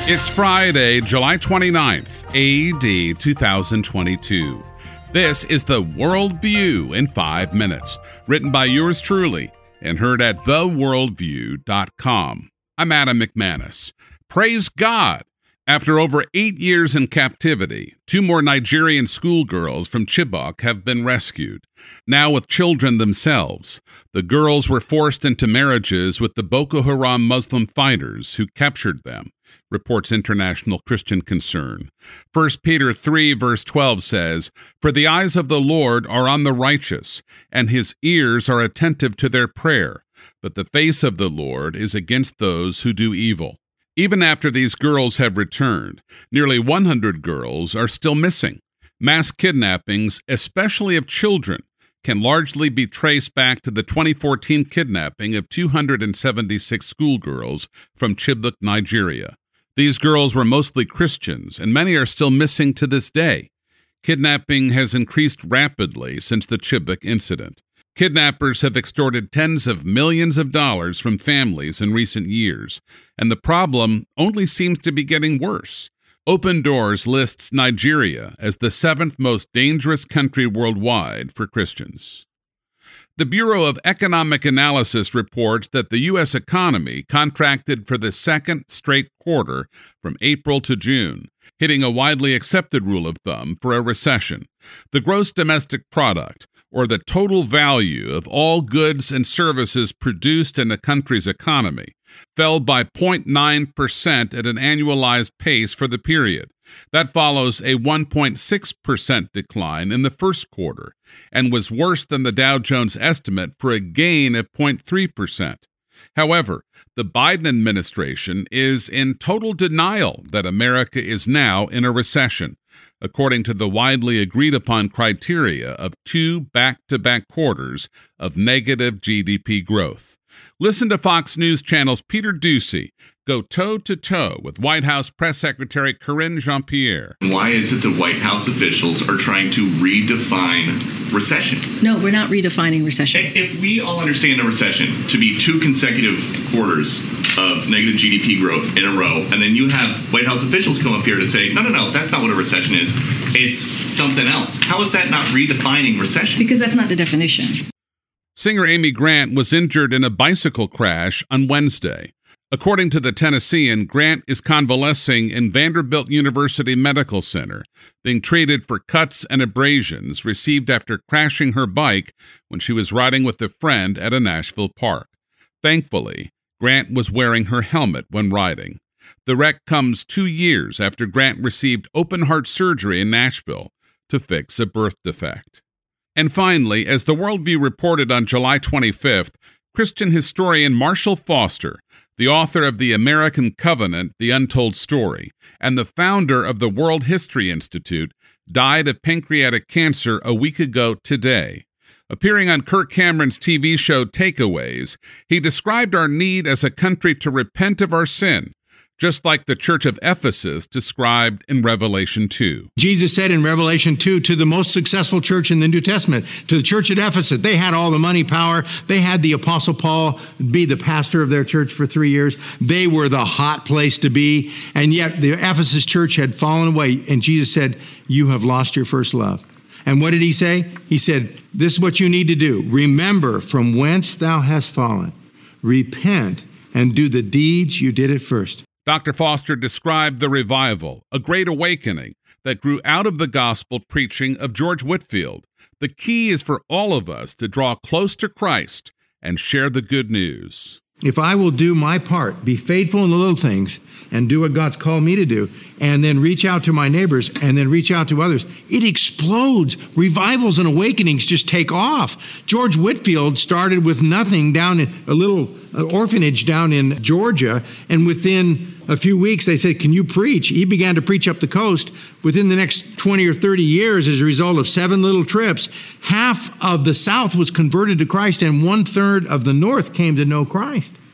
It's Friday, July 29th, AD 2022. This is the World View in 5 minutes, written by yours truly and heard at theworldview.com. I'm Adam McManus. Praise God! After over 8 years in captivity, 2 more Nigerian schoolgirls from Chibok have been rescued. Now with children themselves, the girls were forced into marriages with the Boko Haram Muslim fighters who captured them, reports International Christian Concern. 1 Peter 3 verse 12 says, "For the eyes of the Lord are on the righteous, and his ears are attentive to their prayer, but the face of the Lord is against those who do evil." Even after these girls have returned, nearly 100 girls are still missing. Mass kidnappings, especially of children, can largely be traced back to the 2014 kidnapping of 276 schoolgirls from Chibok, Nigeria. These girls were mostly Christians, and many are still missing to this day. Kidnapping has increased rapidly since the Chibok incident. Kidnappers have extorted tens of millions of dollars from families in recent years, and the problem only seems to be getting worse. Open Doors lists Nigeria as the 7th most dangerous country worldwide for Christians. The Bureau of Economic Analysis reports that the U.S. economy contracted for the second straight quarter from April to June, hitting a widely accepted rule of thumb for a recession. The gross domestic product, or the total value of all goods and services produced in a country's economy, fell by 0.9% at an annualized pace for the period. That follows a 1.6% decline in the first quarter and was worse than the Dow Jones estimate for a gain of 0.3%. However, the Biden administration is in total denial that America is now in a recession, according to the widely agreed upon criteria of 2 back-to-back quarters of negative GDP growth. Listen to Fox News Channel's Peter Doocy go toe-to-toe with White House Press Secretary Karine Jean-Pierre. Why is it that White House officials are trying to redefine recession? No, we're not redefining recession. If we all understand a recession to be 2 consecutive quarters of negative GDP growth in a row, and then you have White House officials come up here to say, no, that's not what a recession is. It's something else. How is that not redefining recession? Because that's not the definition. Singer Amy Grant was injured in a bicycle crash on Wednesday. According to the Tennessean, Grant is convalescing in Vanderbilt University Medical Center, being treated for cuts and abrasions received after crashing her bike when she was riding with a friend at a Nashville park. Thankfully, Grant was wearing her helmet when riding. The wreck comes 2 years after Grant received open-heart surgery in Nashville to fix a birth defect. And finally, as the Worldview reported on July 25th, Christian historian Marshall Foster, the author of The American Covenant, The Untold Story, and the founder of the World History Institute, died of pancreatic cancer a week ago today. Appearing on Kirk Cameron's TV show Takeaways, he described our need as a country to repent of our sin, just like the church of Ephesus described in Revelation 2. Jesus said in Revelation 2 to the most successful church in the New Testament, to the church at Ephesus, they had all the money, power. They had the Apostle Paul be the pastor of their church for 3 years. They were the hot place to be. And yet the Ephesus church had fallen away. And Jesus said, you have lost your first love. And what did he say? He said, this is what you need to do. Remember from whence thou hast fallen. Repent and do the deeds you did at first. Dr. Foster described the revival, a great awakening that grew out of the gospel preaching of George Whitefield. The key is for all of us to draw close to Christ and share the good news. If I will do my part, be faithful in the little things, and do what God's called me to do, and then reach out to my neighbors, and then reach out to others, it explodes. Revivals and awakenings just take off. George Whitefield started with nothing down in a little orphanage down in Georgia, and within a few weeks they said, can you preach? He began to preach up the coast. Within the next 20 or 30 years, as a result of 7 little trips, half of the South was converted to Christ, and 1/3 of the North came to know Christ.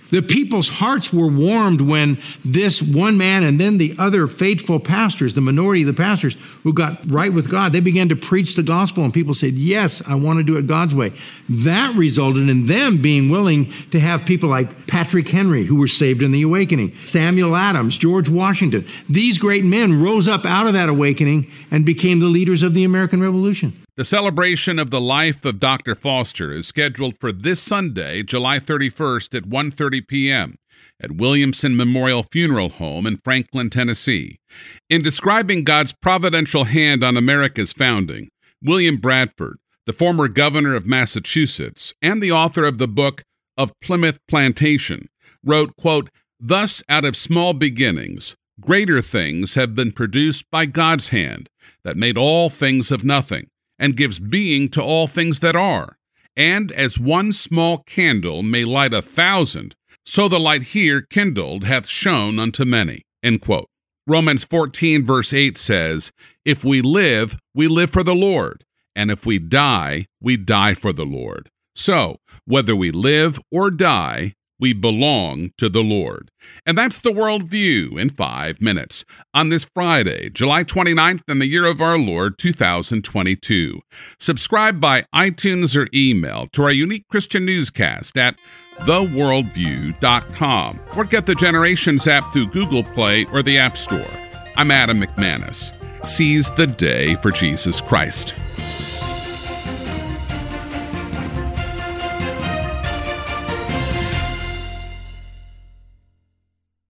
The people's hearts were warmed when this one man and then the other faithful pastors, the minority of the pastors who got right with God, they began to preach the gospel, and people said, yes, I want to do it God's way. That resulted in them being willing to have people like Patrick Henry, who were saved in the awakening, Samuel Adams, George Washington. These great men rose up out of that awakening and became the leaders of the American Revolution. The celebration of the life of Dr. Foster is scheduled for this Sunday, July 31st at 1:30 p.m. at Williamson Memorial Funeral Home in Franklin, Tennessee. In describing God's providential hand on America's founding, William Bradford, the former governor of Massachusetts and the author of the book of Plymouth Plantation, wrote, quote, "Thus out of small beginnings, greater things have been produced by God's hand that made all things of nothing, and gives being to all things that are. And as one small candle may light 1,000, so the light here kindled hath shone unto many." End quote. Romans 14 verse 8 says, "If we live for the Lord, and if we die for the Lord." So, whether we live or die, we belong to the Lord. And that's the Worldview in 5 minutes on this Friday, July 29th in the year of our Lord, 2022. Subscribe by iTunes or email to our unique Christian newscast at theworldview.com or get the Generations app through Google Play or the App Store. I'm Adam McManus. Seize the day for Jesus Christ.